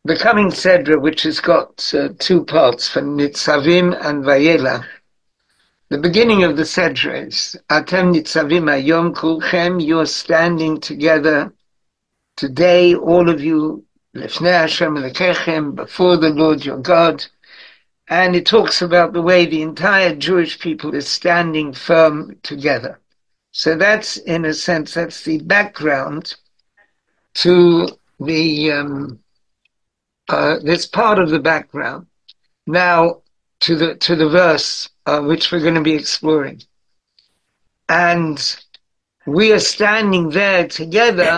The coming Sedra, which has got two parts, from Nitzavim and Vayelach. The beginning of the Sedra is Atem Nitzavim Hayom Kulchem. You are standing together today, all of you, Lefnei Hashem Elekechem, before the Lord your God. And it talks about the way the entire Jewish people is standing firm together. So that's, in a sense, that's the background to the this part of the background. Now to the verse which we're going to be exploring, and we are standing there together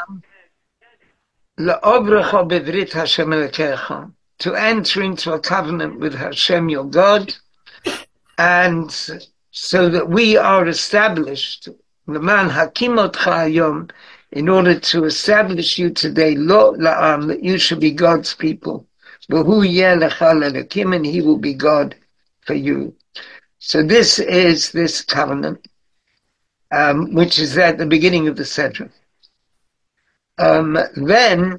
to enter into a covenant with Hashem your God, and so that we are established in order to establish you today, that you should be God's people. And he will be God for you. So this is this covenant, which is at the beginning of the Sedra. Then,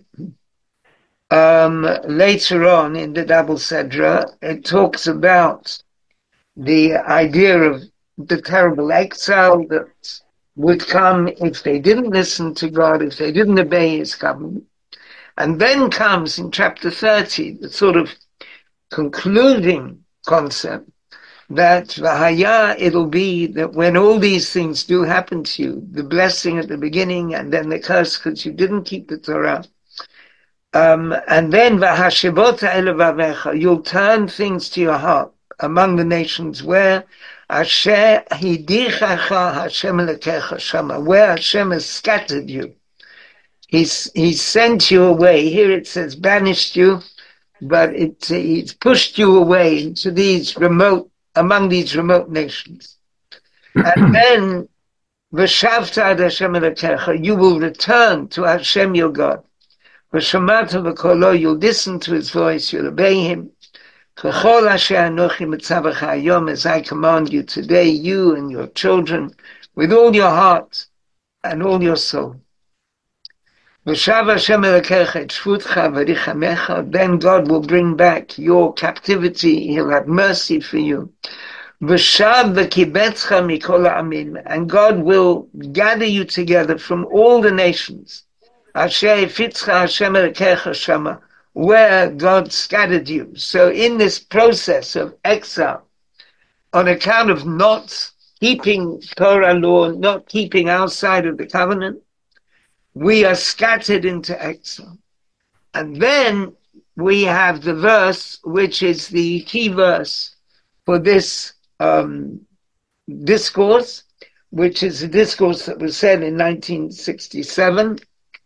later on in the double Sedra, it talks about the idea of the terrible exile that would come if they didn't listen to God, if they didn't obey his covenant. And then comes in chapter 30, the sort of concluding concept that Vahaya, it'll be that when all these things do happen to you, the blessing at the beginning and then the curse because you didn't keep the Torah, and then Vahashivota elevavecha, you'll turn things to your heart among the nations where Asher hidichacha Hashem lekecha shama, where Hashem has scattered you. He's sent you away. Here it says banished you, but he's pushed you away into among these remote nations. And then v'shavta ad Hashem lekecha, you will return to Hashem your God. V'shamata v'kolo, you'll listen to his voice, you'll obey him. As I command you today, you and your children, with all your heart and all your soul. Then God will bring back your captivity. He'll have mercy for you. And God will gather you together from all the nations, where God scattered you. So in this process of exile, on account of not keeping Torah law, not keeping our side of the covenant, we are scattered into exile. And then we have the verse, which is the key verse for this discourse, which is a discourse that was said in 1967.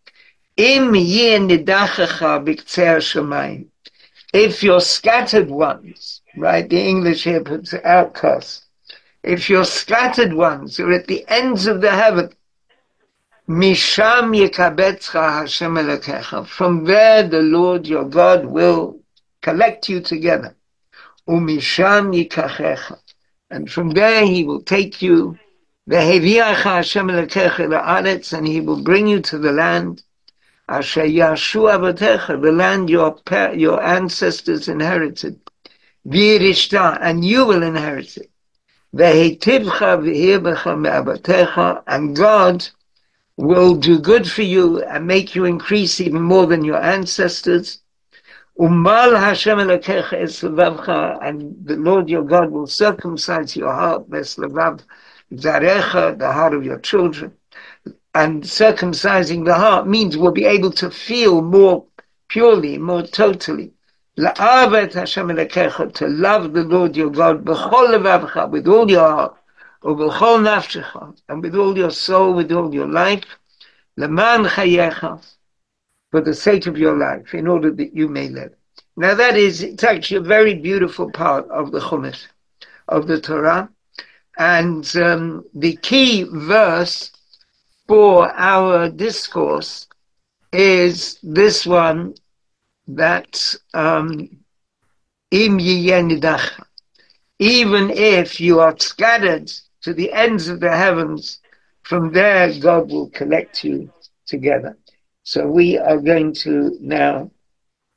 If you're scattered ones, right? The English here puts outcasts. If you're scattered ones, you're at the ends of the heaven. Misham yekabetzcha Hashem elekecha. From there, the Lord your God will collect you together. Umisham yikachecha. And from there, he will take you. Veheviacha Hashem elekecha la'aretz, and he will bring you to the land. Asher yashu avatecha, the land your ancestors inherited. V'yirishta, and you will inherit it. Vehetivcha v'hirbecha me'avatecha, and God will do good for you and make you increase even more than your ancestors. Umal Hashem elekecha es levavcha, and the Lord your God will circumcise your heart, es levav zarecha, the heart of your children. And circumcising the heart means we'll be able to feel more purely, more totally. La'avet Hashem elekecha, to love the Lord your God, b'chol levavcha, with all your heart, u'b'chol nafshecha, and with all your soul, with all your life, leman chayecha, for the sake of your life, in order that you may live. Now it's actually a very beautiful part of the Chumash, of the Torah, and the key verse for our discourse is this one, that im yiyeh, even if you are scattered to the ends of the heavens, from there God will collect you together. So we are going to now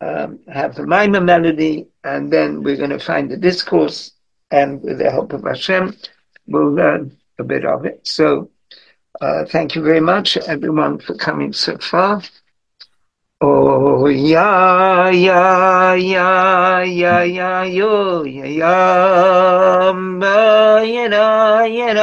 have the Maimah melody, and then we're going to find the discourse, and with the help of Hashem, we'll learn a bit of it. So thank you very much, everyone, for coming so far. Oh, ya, ya, ya, ya, ya, yo, ya, ya, ma, ya, da,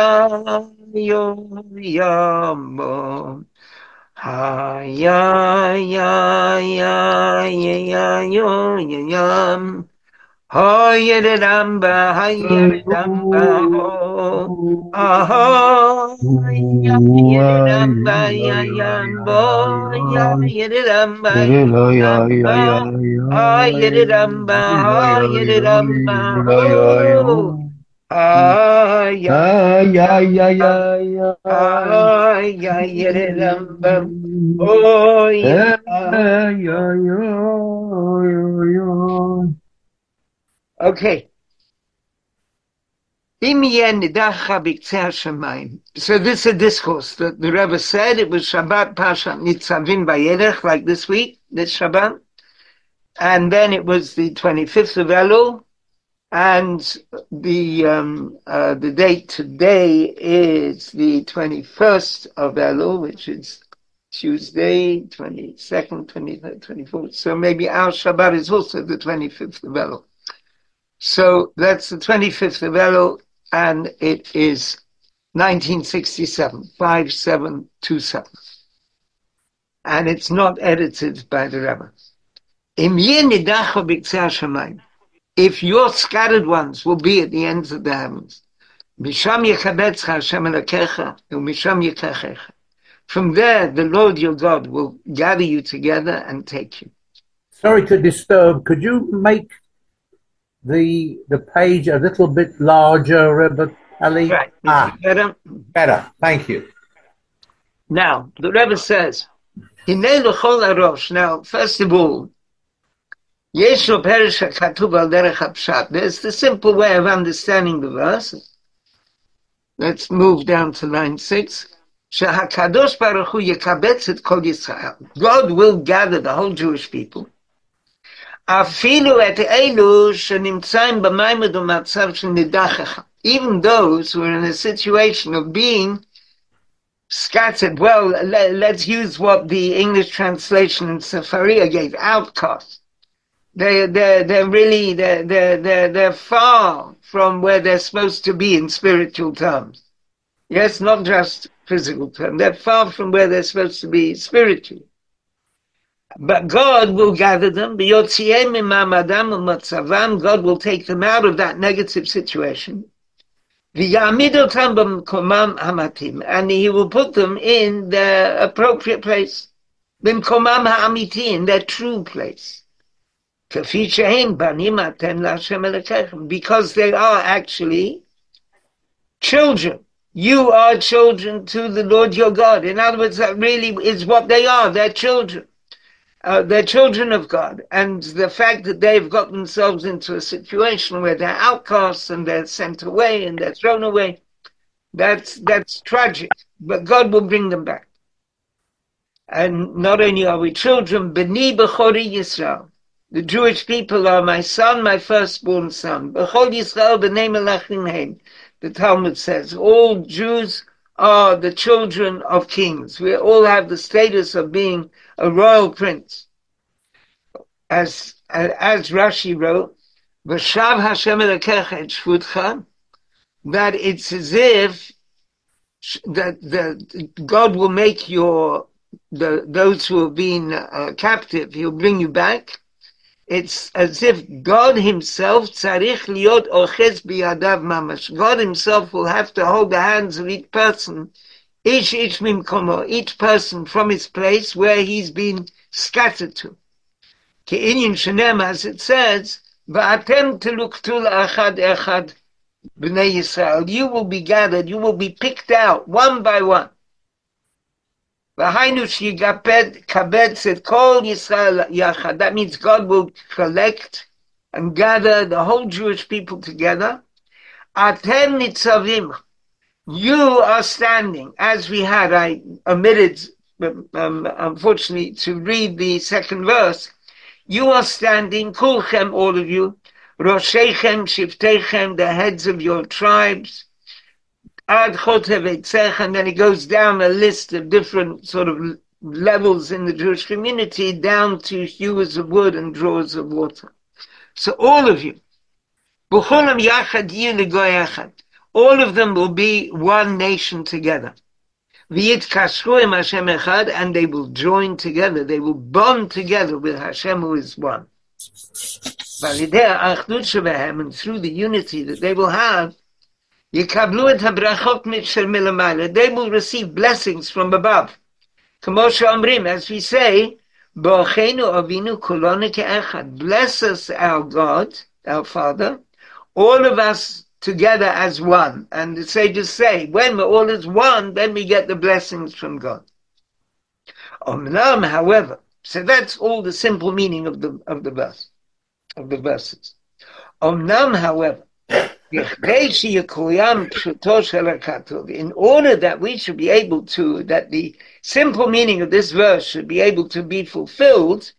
yo, ya, mo. Ha, ya, ya, ya, ya, ya, yo, ya, ya. Ho, ya, da, damba, ha, ya, da, damba, ho. Aha, ya, ya, da, damba, ya, ya, bo, ya, ya, da, damba, ya, damba. Ha, ya, da, damba, ha, ya, da, damba, ho. Ah, ya, ah, ya, ya, da, damba. Oh, yeah. Okay. So this is a discourse that the Rebbe said. It was Shabbat Pashat Nitzavim Vayelech, like this week, this Shabbat. And then it was the 25th of Elul. And the date today is the 21st of Elul, which is Tuesday, 22nd, 23rd, 24th. So maybe our Shabbat is also the 25th of Elul. So that's the 25th of Elul, and it is 1967, 5727. And it's not edited by the Rebbe. If your scattered ones will be at the ends of the heavens, from there the Lord your God will gather you together and take you. Sorry to disturb. Could you make the page a little bit larger, Rebbe Ali? Right. Better. Thank you. Now, the Rebbe says, now, first of all, there's the simple way of understanding the verse. Let's move down to line 6. God will gather the whole Jewish people. Even those who are in a situation of being scattered. Well, let's use what the English translation in Sefaria gave, outcasts. They're far from where they're supposed to be in spiritual terms. Yes, not just physical terms. They're far from where they're supposed to be spiritually. But God will gather them. God will take them out of that negative situation. And He will put them in their appropriate place. In their true place. Because they are actually children. You are children to the Lord your God. In other words, that really is what they are. They're children. They're children of God. And the fact that they've got themselves into a situation where they're outcasts and they're sent away and they're thrown away, that's tragic. But God will bring them back. And not only are we children, B'ni B'chori Yisrael. The Jewish people are my son, my firstborn son. B'chol Yisrael b'nei melachim hein. The Talmud says all Jews are the children of kings. We all have the status of being a royal prince. As Rashi wrote, V'shav Hashem Elokecha et shvutcha, that it's as if that God will make those who have been captive, He'll bring you back. It's as if God Himself, tzarich liot ochez biyadav mamash. God Himself will have to hold the hands of each person, each mimkomo, each person from his place where he's been scattered to. Ke'inyin shenem, as it says, va'atem teluktu la'achad echad b'nei Yisrael. You will be gathered, you will be picked out one by one. That means God will collect and gather the whole Jewish people together. You are standing, as we had. I omitted, unfortunately, to read the second verse. You are standing, kulchem, all of you, roshechem, shiftechem, the heads of your tribes, ad chotev, and then it goes down a list of different sort of levels in the Jewish community, down to hewers of wood and drawers of water. So all of you, b'cholam yachad yilu goy echad, all of them will be one nation together. V'yitkashru im Hashem echad, and they will join together, they will bond together with Hashem who is one. V'alidei ha'achdut shebehem, and through the unity that they will have, yikablu et habrachot shel milamayla, they will receive blessings from above. Kamo she'omrim, as we say, Bo'achenu avinu kulonu ke'echad, bless us, our God, our Father, all of us together as one. And the sages say, when we're all as one, then we get the blessings from God. Omnam, however, so that's all the simple meaning of the verse, of the verses. Omnam, however, in order that we should be able to, that the simple meaning of this verse should be able to be fulfilled,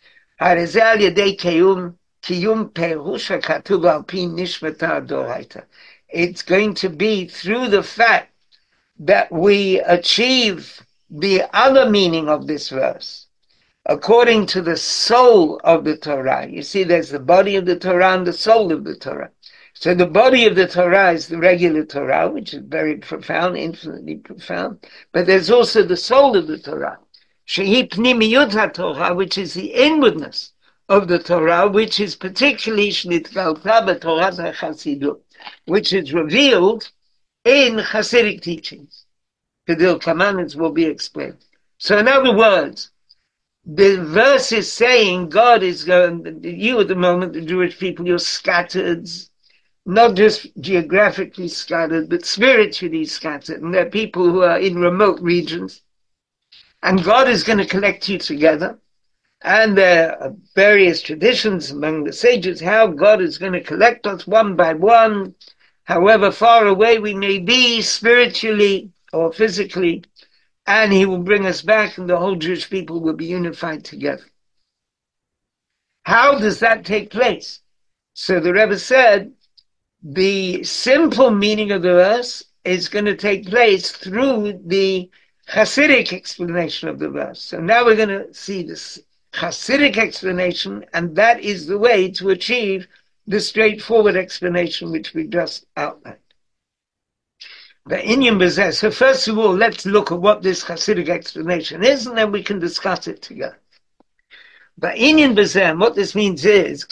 it's going to be through the fact that we achieve the other meaning of this verse, according to the soul of the Torah. You see, there's the body of the Torah and the soul of the Torah. So the body of the Torah is the regular Torah, which is very profound, infinitely profound. But there's also the soul of the Torah, Shehi Pnimiyut HaTorah, which is the inwardness of the Torah, which is particularly Shnitgalta b'Torah HaChasidut, which is revealed in Hasidic teachings. Kedil Kamanins will be explained. So in other words, the verse is saying God is going, you at the moment, the Jewish people, you're scattered, not just geographically scattered, but spiritually scattered. And there are people who are in remote regions. And God is going to collect you together. And there are various traditions among the sages how God is going to collect us one by one, however far away we may be spiritually or physically, and he will bring us back and the whole Jewish people will be unified together. How does that take place? So the Rebbe said, the simple meaning of the verse is going to take place through the Hasidic explanation of the verse. So now we're going to see this Hasidic explanation, and that is the way to achieve the straightforward explanation which we just outlined. The Inyan B'zeh. So first of all, let's look at what this Hasidic explanation is, and then we can discuss it together. The Inyan B'zeh, what this means is,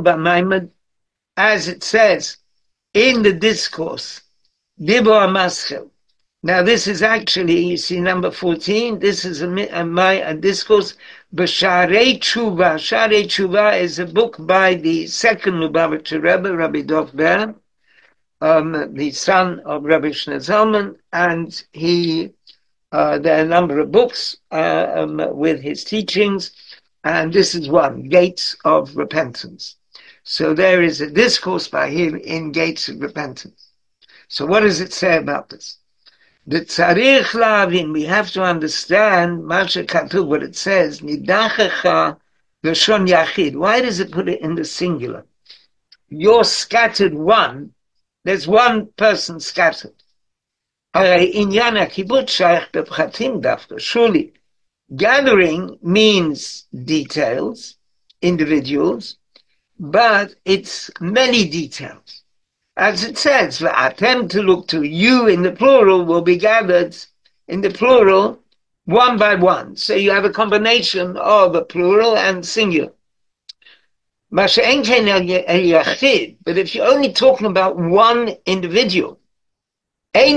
as it says in the discourse, Dibur HaMaschil. Now this is actually, you see number 14, this is a discourse, B'Sharei Tshuva. Sharei Tshuva is a book by the second Lubavitcher Rebbe, Rabbi Dov Ber, the son of Rabbi Shneur Zalman, and there are a number of books with his teachings, and this is one, Gates of Repentance. So there is a discourse by him in Gates of Repentance. So what does it say about this? The tzarich lavin, we have to understand Masha Katuv, what it says, Nidachecha Lashon Yachid. Why does it put it in the singular? You're scattered one, there's one person scattered. Surely, gathering means details, individuals, but it's many details. As it says, attempt to look to you in the plural will be gathered in the plural one by one. So you have a combination of a plural and singular. But if you're only talking about one individual, you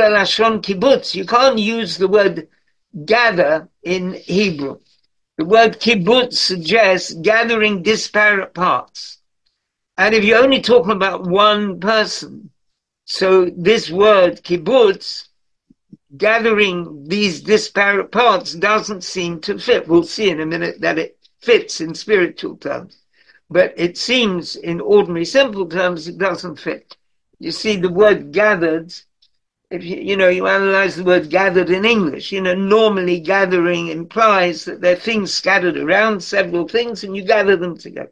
can't use the word gather in Hebrew. The word kibbutz suggests gathering disparate parts. And if you're only talking about one person, so this word kibbutz, gathering these disparate parts, doesn't seem to fit. We'll see in a minute that it fits in spiritual terms. But it seems in ordinary simple terms it doesn't fit. You see, the word gathered if you analyze the word gathered in English, normally gathering implies that there are things scattered around, several things, and you gather them together.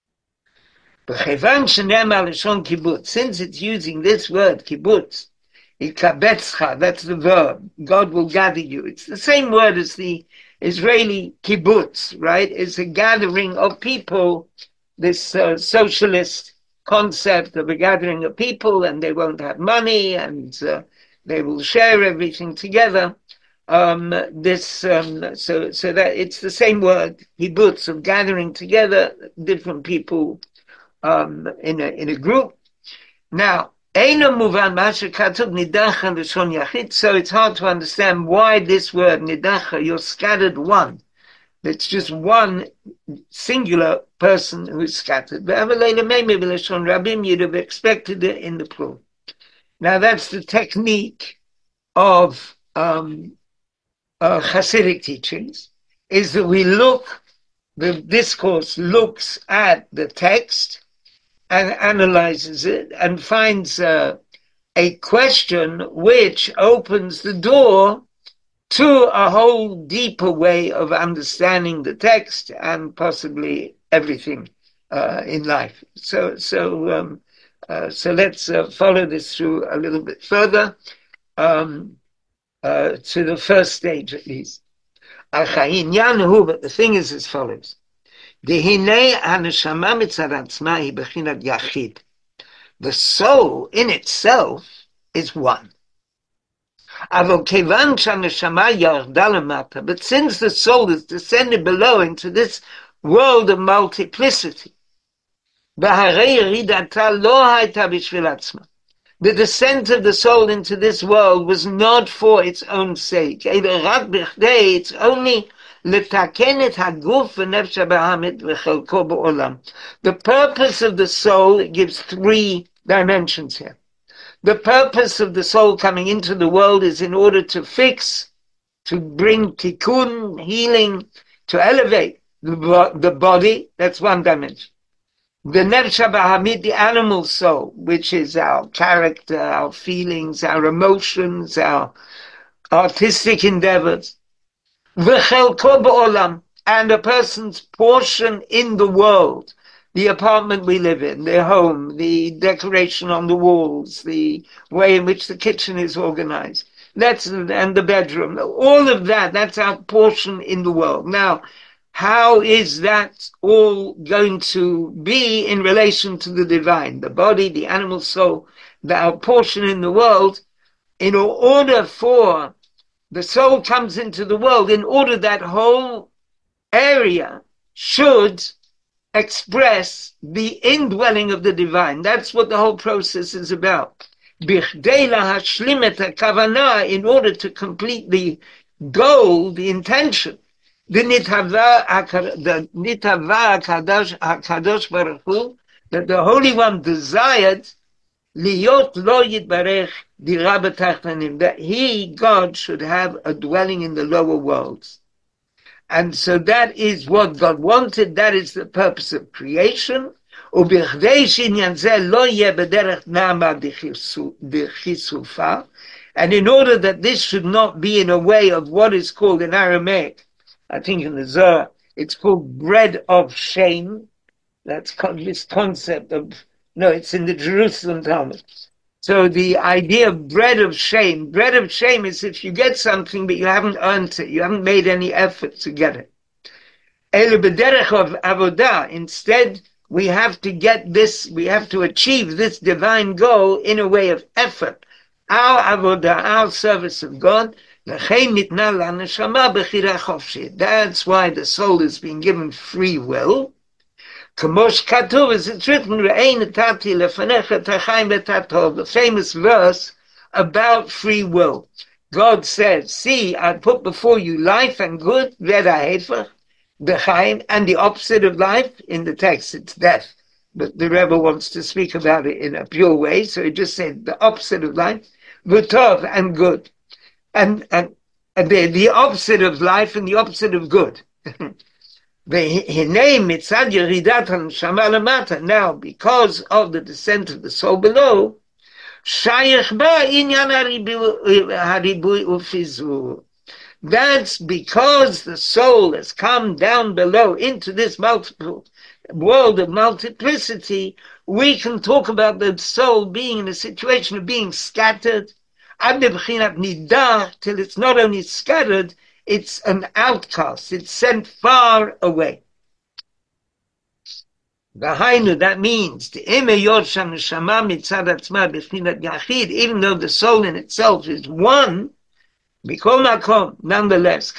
Since it's using this word, kibbutz, that's the verb, God will gather you. It's the same word as the Israeli kibbutz, right? It's a gathering of people, this socialist concept of a gathering of people, and they won't have money, and they will share everything together. So that it's the same word, kibbutz, of gathering together different people in a group. Now, so it's hard to understand why this word nidacha, you're scattered one. It's just one singular person who's scattered. You'd have expected it in the plural. Now that's the technique of Hasidic teachings, is that the discourse looks at the text and analyzes it and finds a question which opens the door to a whole deeper way of understanding the text and possibly everything in life. So let's follow this through a little bit further to the first stage at least. But the thing is as follows. The soul in itself is one. But since the soul is descended below into this world of multiplicity, the descent of the soul into this world was not for its own sake. It's only the purpose of the soul, it gives three dimensions here. The purpose of the soul coming into the world is in order to fix, to bring tikkun, healing, to elevate the body. That's one dimension. The nefesh habahamid, the animal soul, which is our character, our feelings, our emotions, our artistic endeavors. V'chelko ba'olam, and a person's portion in the world, the apartment we live in, the home, the decoration on the walls, the way in which the kitchen is organized, and the bedroom, all of that, that's our portion in the world. Now, how is that all going to be in relation to the divine? The body, the animal soul, our portion in the world, in order for the soul comes into the world, in order that whole area should express the indwelling of the divine. That's what the whole process is about. In order to complete the goal, the intention, the nitava HaKadosh Baruch Hu, that the Holy One desired Liyot lo yitbarech dira b'tachtanim, that he, God, should have a dwelling in the lower worlds. And so that is what God wanted. That is the purpose of creation. And in order that this should not be in a way of what is called in Aramaic, I think in the Zohar, it's called bread of shame. That's this concept of, no, it's in the Jerusalem Talmud. So the idea of bread of shame is if you get something but you haven't earned it, you haven't made any effort to get it. Elu b'derech of avodah, instead we have to get this, we have to achieve this divine goal in a way of effort. Our avodah, our service of God, that's why the soul is being given free will. Kamosh Katuv, as it's written, the famous verse about free will. God said, see, I put before you life and good, and the opposite of life. In the text, it's death. But the Rebbe wants to speak about it in a pure way, so he just said the opposite of life, v'tov, and good. And the opposite of life and the opposite of good. Now, because of the descent of the soul below, Shayach ba inyan haribui ufizur. That's because the soul has come down below into this multiple world of multiplicity. We can talk about the soul being in a situation of being scattered, till it's not only scattered, it's an outcast, it's sent far away. That means even though the soul in itself is one, nonetheless,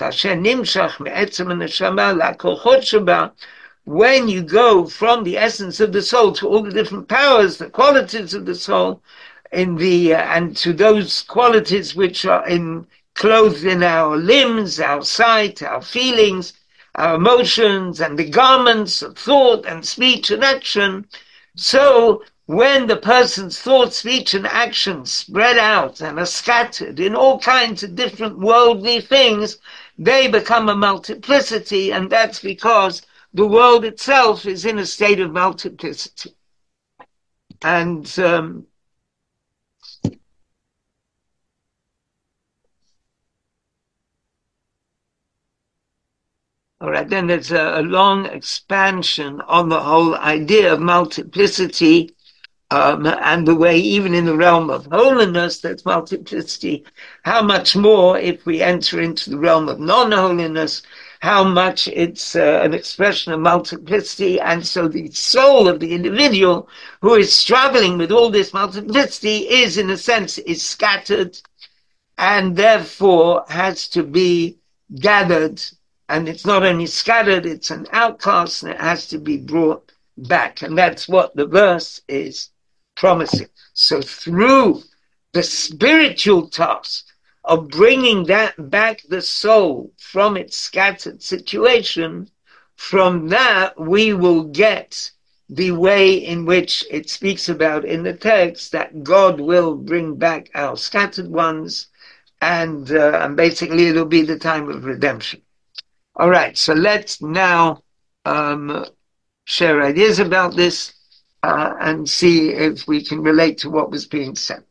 when you go from the essence of the soul to all the different powers, the qualities of the soul, and to those qualities which are clothed in our limbs, our sight, our feelings, our emotions, and the garments of thought and speech and action. So when the person's thought, speech, and action spread out and are scattered in all kinds of different worldly things, they become a multiplicity, and that's because the world itself is in a state of multiplicity. And all right, then there's a long expansion on the whole idea of multiplicity, and the way, even in the realm of holiness, that's multiplicity. How much more if we enter into the realm of non-holiness, how much it's an expression of multiplicity. And so the soul of the individual who is struggling with all this multiplicity is, in a sense, is scattered, and therefore has to be gathered. And it's not only scattered, it's an outcast, and it has to be brought back. And that's what the verse is promising. So through the spiritual task of bringing that back, the soul from its scattered situation, from that we will get the way in which it speaks about in the text, that God will bring back our scattered ones, and basically it'll be the time of redemption. All right, so let's now share ideas about this and see if we can relate to what was being said.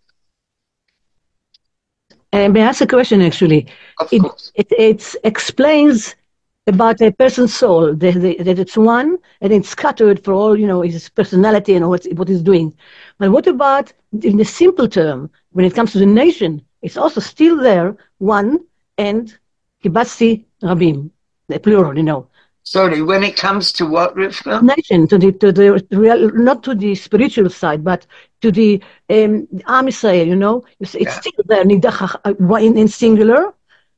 May I ask a question, actually? Of course. It explains about a person's soul, that it's one, and it's scattered for all, his personality and what he's doing. But what about, in the simple term, when it comes to the nation, it's also still there, one, and kibatzi rabim. The plural, Sorry, when it comes to what, Rivka? Nation, to the real, not to the spiritual side, but to the Am Yisrael, it's still there, in singular,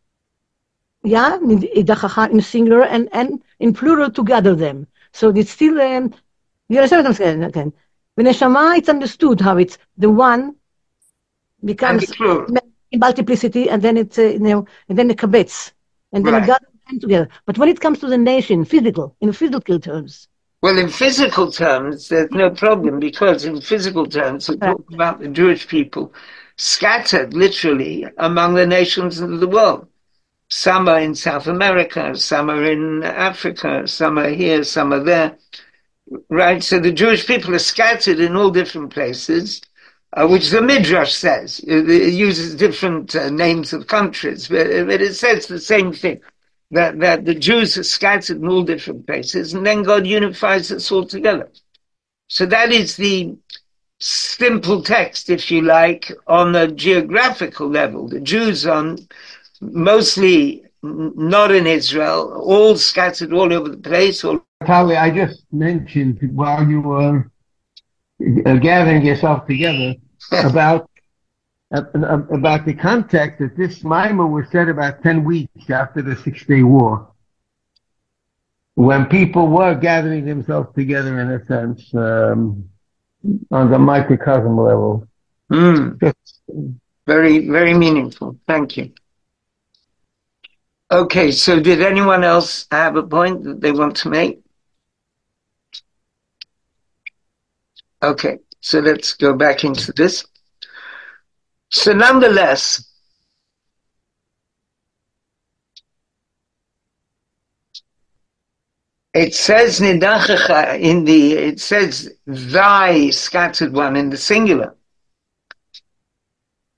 in singular, and in plural to gather them. So it's still, you understand what I'm saying? Okay. When Neshama, it's understood how it's the one becomes multiplicity, and then it's, and then the kabetz, and then gather together. But when it comes to the nation, in physical terms. Well, in physical terms, there's no problem, because in physical terms, we talk about the Jewish people scattered literally among the nations of the world. Some are in South America, some are in Africa, some are here, some are there. Right? So the Jewish people are scattered in all different places, which the Midrash says. It uses different names of countries, but it says the same thing. That the Jews are scattered in all different places, and then God unifies us all together. So that is the simple text, if you like, on a geographical level. The Jews are mostly not in Israel, all scattered all over the place. Tali, I just mentioned while you were gathering yourself together about the context that this Maimah was said about 10 weeks after the 6-Day War, when people were gathering themselves together, in a sense, on the microcosm level. Very, very meaningful. Thank you. Okay, so did anyone else have a point that they want to make? Okay, so let's go back into this. So nonetheless, it says nidachacha it says thy scattered one in the singular.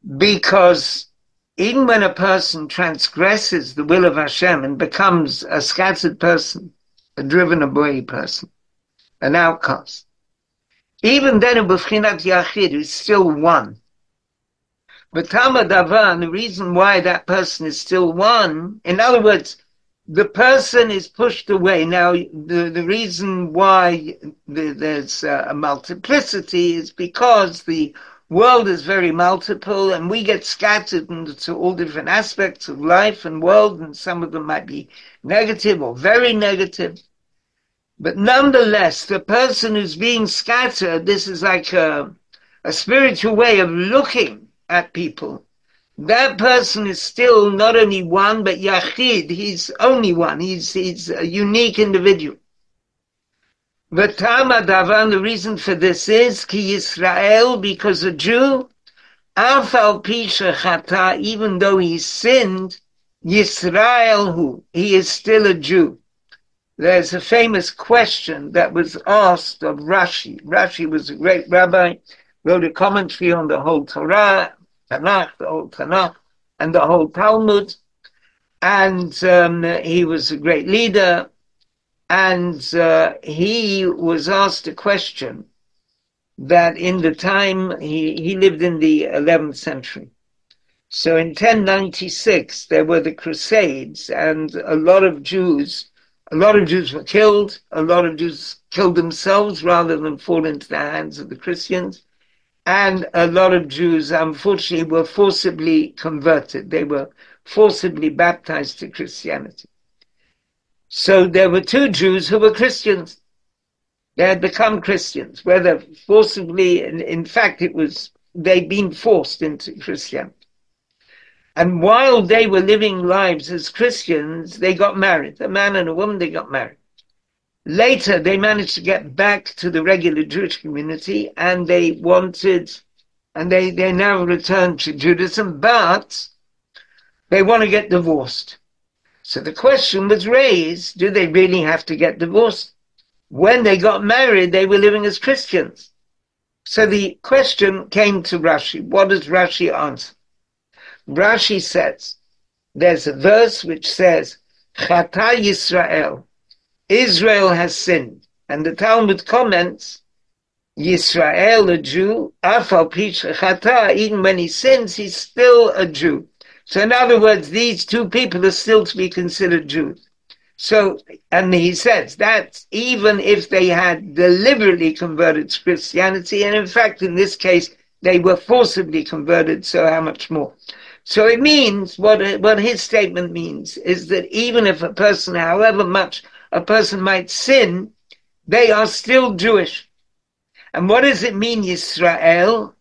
Because even when a person transgresses the will of Hashem and becomes a scattered person, a driven away person, an outcast, even then a b'fchinat yachid is still one. But Tama Davar, the reason why that person is still one, in other words, the person is pushed away. Now, the reason why there's a multiplicity is because the world is very multiple and we get scattered into all different aspects of life and world, and some of them might be negative or very negative. But nonetheless, the person who's being scattered, this is like a spiritual way of looking at people. That person is still not only one, but Yachid, he's only one. He's a unique individual. V'tama davar, the reason for this is, Ki Yisrael, because a Jew, Afal Pisha Chata, even though he sinned, Yisrael hu, he is still a Jew. There's a famous question that was asked of Rashi. Rashi was a great rabbi, wrote a commentary on the whole Torah, Tanakh, the whole Tanakh, and the whole Talmud. And he was a great leader. And he was asked a question that in the time, he lived in the 11th century. So in 1096, there were the Crusades, and a lot of Jews were killed. A lot of Jews killed themselves rather than fall into the hands of the Christians. And a lot of Jews, unfortunately, were forcibly converted. They were forcibly baptized to Christianity. So there were two Jews who were Christians. They had become Christians, whether forcibly, in fact, they'd been forced into Christianity. And while they were living lives as Christians, they got married. A man and a woman, they got married. Later, they managed to get back to the regular Jewish community, and they now returned to Judaism, but they want to get divorced. So the question was raised, do they really have to get divorced? When they got married, they were living as Christians. So the question came to Rashi. What does Rashi answer? Rashi says, there's a verse which says, Chata Yisrael, Israel has sinned. And the Talmud comments, Yisrael, a Jew, Afal Pish Chata, even when he sins, he's still a Jew. So in other words, these two people are still to be considered Jews. So, and he says that even if they had deliberately converted to Christianity, and in fact, in this case, they were forcibly converted, so how much more? So it means, what his statement means is that even if a person, however much a person might sin, they are still Jewish. And what does it mean, Yisrael?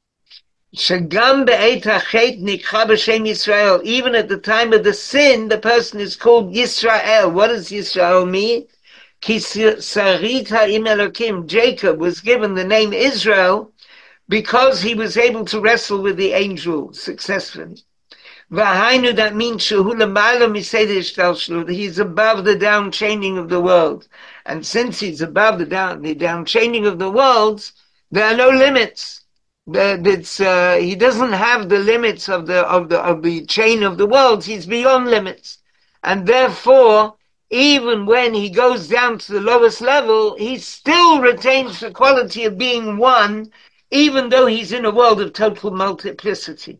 Shagam be'et hachet nikcha b'shem Yisrael. Even at the time of the sin, the person is called Yisrael. What does Yisrael mean? Ki sarit ha'im Elokim. Jacob was given the name Israel because he was able to wrestle with the angel successfully. V'hainu, that means shehu l'mayla miseder ishtalshlut. He's above the down chaining of the world. And since he's above the down chaining of the worlds, there are no limits. He doesn't have the limits of the chain of the worlds. He's beyond limits, and therefore, even when he goes down to the lowest level, he still retains the quality of being one, even though he's in a world of total multiplicity.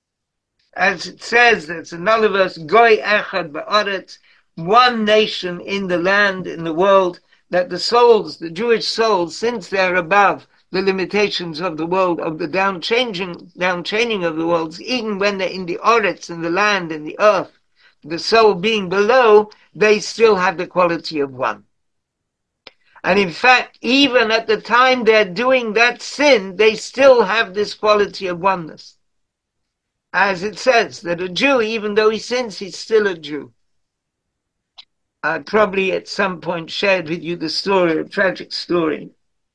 As it says, there's another verse: Goy echad ba'aretz, one nation in the land, in the world. That the souls, the Jewish souls, since they're above the limitations of the world, of the downchaining of the worlds, even when they're in the oretz, in the land, in the earth, the soul being below, they still have the quality of one. And in fact, even at the time they're doing that sin, they still have this quality of oneness. As it says, that a Jew, even though he sins, he's still a Jew. I probably at some point shared with you the story, a tragic story,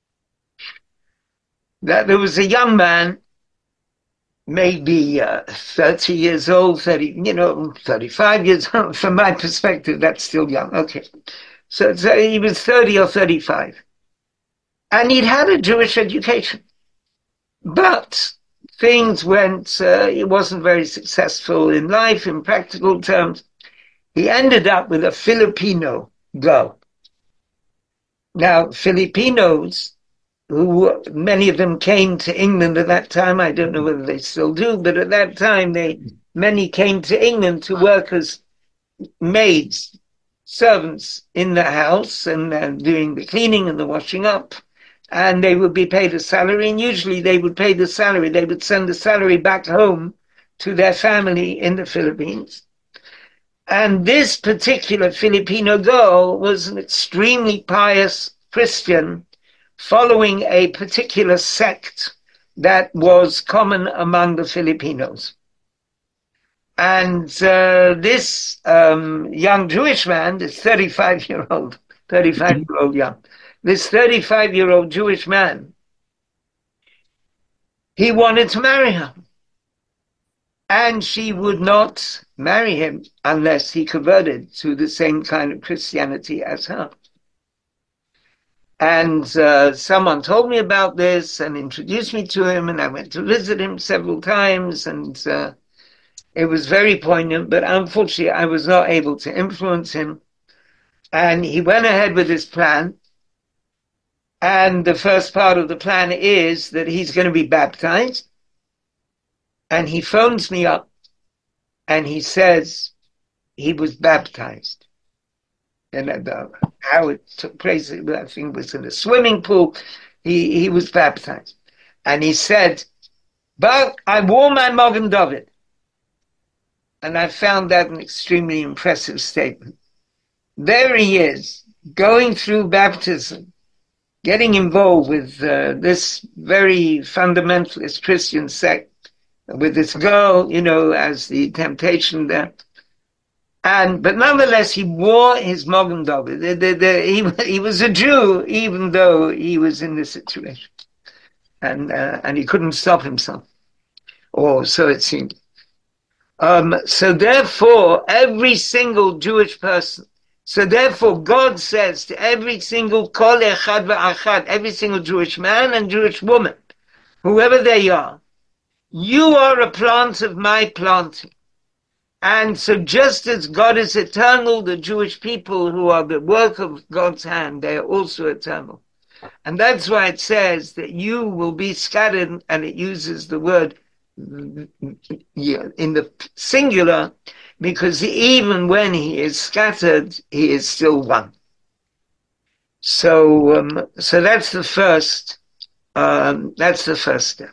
that there was a young man, maybe 30 years old, 35 years old. From my perspective, that's still young. Okay. So he was 30 or 35. And he'd had a Jewish education. But things went, he wasn't very successful in life, in practical terms. He ended up with a Filipino girl. Now, Filipinos, who many of them came to England at that time, I don't know whether they still do, but at that time, many came to England to work as maids, servants in the house, and doing the cleaning and the washing up. And they would be paid a salary, and usually they would pay the salary. They would send the salary back home to their family in the Philippines. And this particular Filipino girl was an extremely pious Christian following a particular sect that was common among the Filipinos. And this young Jewish man, this 35-year-old young, this 35-year-old Jewish man, he wanted to marry her. And she would not marry him unless he converted to the same kind of Christianity as her. And someone told me about this and introduced me to him, and I went to visit him several times, and it was very poignant, but unfortunately I was not able to influence him. And he went ahead with his plan. And the first part of the plan is that he's going to be baptized. And he phones me up and he says he was baptized. And how it took place, I think it was in a swimming pool. He was baptized. And he said, but I wore my Magen David. And I found that an extremely impressive statement. There he is, going through baptism, getting involved with this very fundamentalist Christian sect, with this girl, as the temptation there. But nonetheless, he wore his Magen David. He was a Jew, even though he was in this situation. And he couldn't stop himself. Or so it seemed. So therefore, every single Jewish person, so therefore God says to every single kol echad v'achad, every single Jewish man and Jewish woman, whoever they are, you are a plant of my planting. And so just as God is eternal, the Jewish people who are the work of God's hand, they are also eternal. And that's why it says that you will be scattered, and it uses the word in the singular, because even when he is scattered, he is still one. So that's the first step.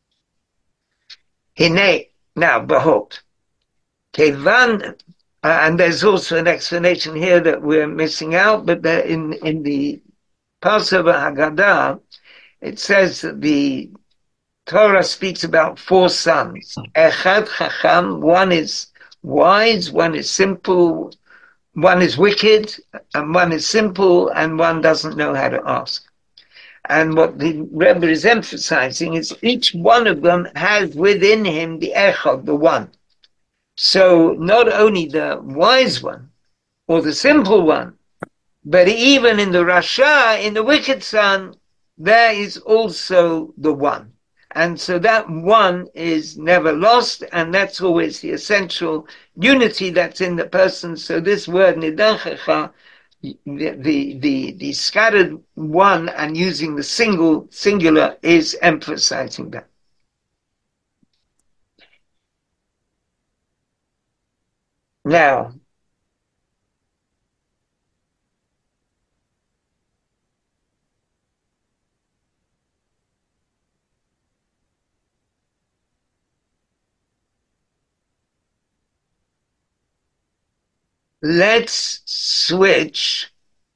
Hine, now behold, Kevan, and there's also an explanation here that we're missing out, but in the Passover Haggadah, it says that the Torah speaks about 4 sons. Echad Chacham, one is wise, one is simple, one is wicked, and one is simple, and one doesn't know how to ask. And what the Rebbe is emphasizing is each one of them has within him the Echad, the one. So not only the wise one or the simple one, but even in the Rasha, in the wicked son, there is also the one. And so that one is never lost, and that's always the essential unity that's in the person. So this word, Nidachecha, the scattered one and using the singular is emphasizing that. Now, let's switch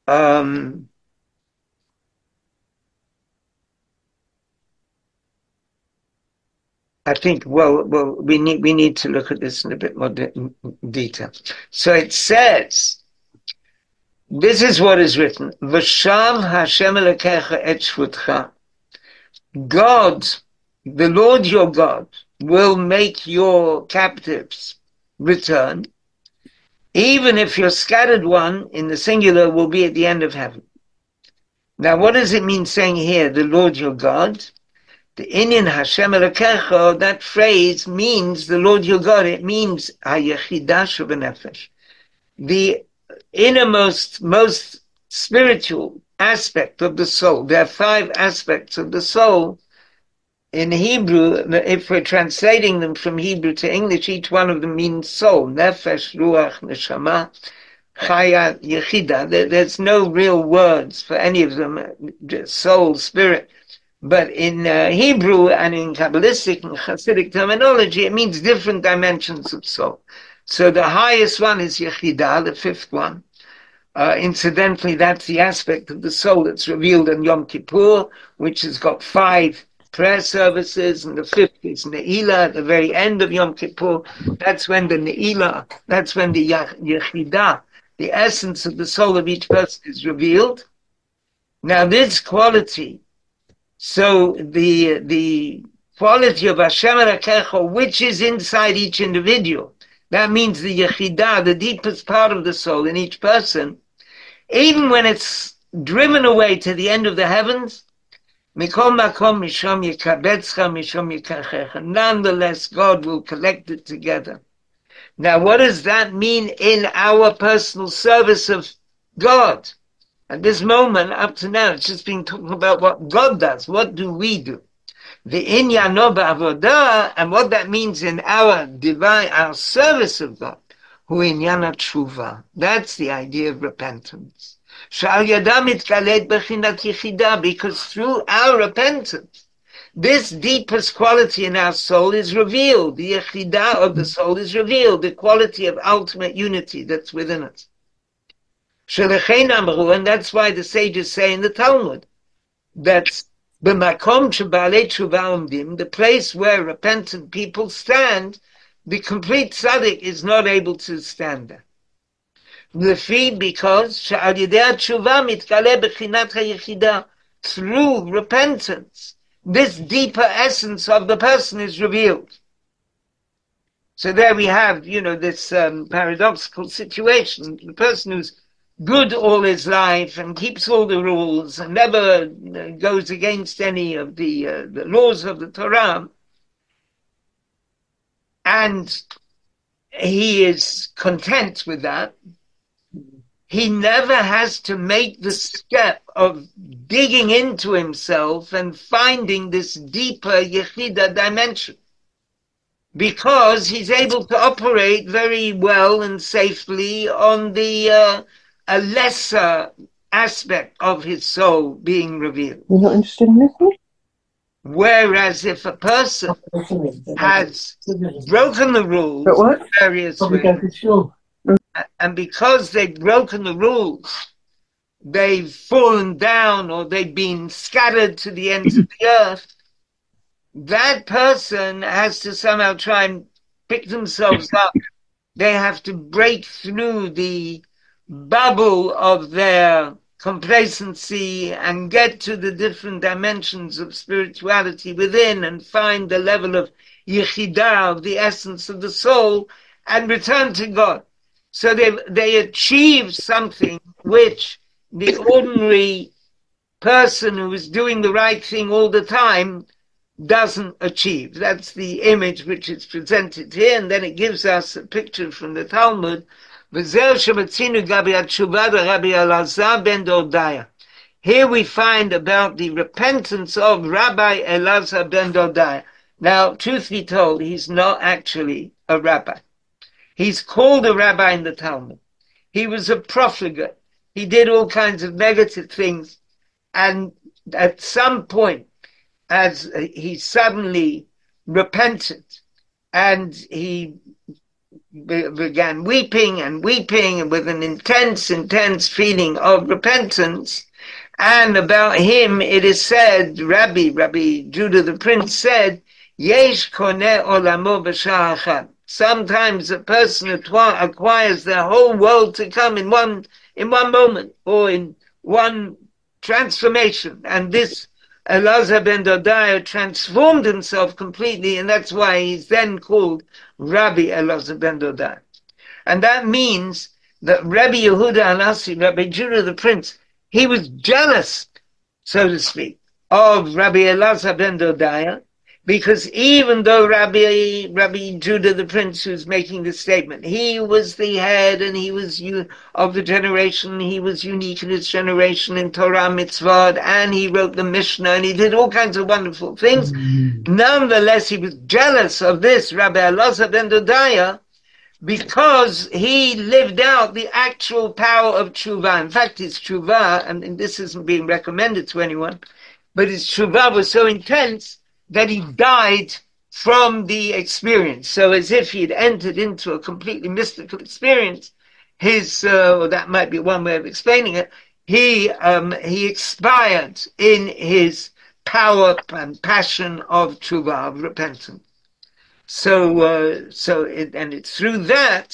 I think, we need to look at this in a bit more detail. So it says, this is what is written, V'shav Hashem Elokecha et shvutcha. God, the Lord your God, will make your captives return, even if your scattered one in the singular will be at the end of heaven. Now, what does it mean saying here, the Lord your God? The Inyan Hashem Elokecha, that phrase means the Lord your God. It means Hayechidah Shebenefesh, the innermost, most spiritual aspect of the soul. There are 5 aspects of the soul. In Hebrew, if we're translating them from Hebrew to English, each one of them means soul. Nefesh, Ruach, Neshama, Chaya, Yechidah. There's no real words for any of them, just soul, spirit. But in Hebrew and in Kabbalistic and Hasidic terminology, it means different dimensions of soul. So the highest one is Yechidah, the 5th one. Incidentally, that's the aspect of the soul that's revealed on Yom Kippur, which has got 5 prayer services, and the 5th is Ne'ilah at the very end of Yom Kippur. That's when the Ne'ilah, that's when the Yechidah, the essence of the soul of each person, is revealed. Now this quality, so the quality of Hashem Elokecha, which is inside each individual, that means the Yechidah, the deepest part of the soul in each person, even when it's driven away to the end of the heavens, nonetheless, God will collect it together. Now, what does that mean in our personal service of God? At this moment, up to now, it's just been talking about what God does. What do we do? The inyano ba'avodah, and what that means in our service of God. Hu inyana tshuva. That's the idea of repentance. Because through our repentance, this deepest quality in our soul is revealed. The yechidah of the soul is revealed, the quality of ultimate unity that's within us. And that's why the sages say in the Talmud that the place where repentant people stand, the complete tzaddik is not able to stand there. Because through repentance, this deeper essence of the person is revealed. So there we have, this paradoxical situation. The person who's good all his life and keeps all the rules and never goes against any of the laws of the Torah, and he is content with that, he never has to make the step of digging into himself and finding this deeper Yechidah dimension, because he's able to operate very well and safely on the a lesser aspect of his soul being revealed. You're not interested in this one? Whereas if a person has broken the rules in various ways, and because they've broken the rules, they've fallen down or they've been scattered to the ends of the earth, that person has to somehow try and pick themselves up. They have to break through the bubble of their complacency and get to the different dimensions of spirituality within and find the level of Yechidah, of the essence of the soul, and return to God. So they achieve something which the ordinary person who is doing the right thing all the time doesn't achieve. That's the image which is presented here, and then it gives us a picture from the Talmud. Here we find about the repentance of Rabbi Elazar ben Dodai. Now, truth be told, he's not actually a rabbi. He's called a rabbi in the Talmud. He was a profligate. He did all kinds of negative things. And at some point, as he suddenly repented, and he began weeping and with an intense feeling of repentance. And about him, it is said, Rabbi Judah the Prince said, Yesh koneh olamo b'shah achad. Sometimes a person acquires their whole world to come in one moment, or in one transformation. And this Elazar ben Dodai transformed himself completely, and that's why he's then called Rabbi Elazar ben Dodai. And that means that Rabbi Yehuda Hanassi, Rabbi Judah the Prince, he was jealous, so to speak, of Rabbi Elazar ben Dodaya, because even though Rabbi Judah the Prince, who's making the statement, he was the head and he was of the generation, he was unique in his generation in Torah Mitzvot, and he wrote the Mishnah, and he did all kinds of wonderful things. Nonetheless, he was jealous of this Rabbi Elazar ben Dodaya, because he lived out the actual power of tshuva. In fact, his tshuva, and this isn't being recommended to anyone, but his tshuva was so intense that he died from the experience. So as if he had entered into a completely mystical experience, or that might be one way of explaining it, he expired in his power and passion of tshuva, of repentance. And it's through that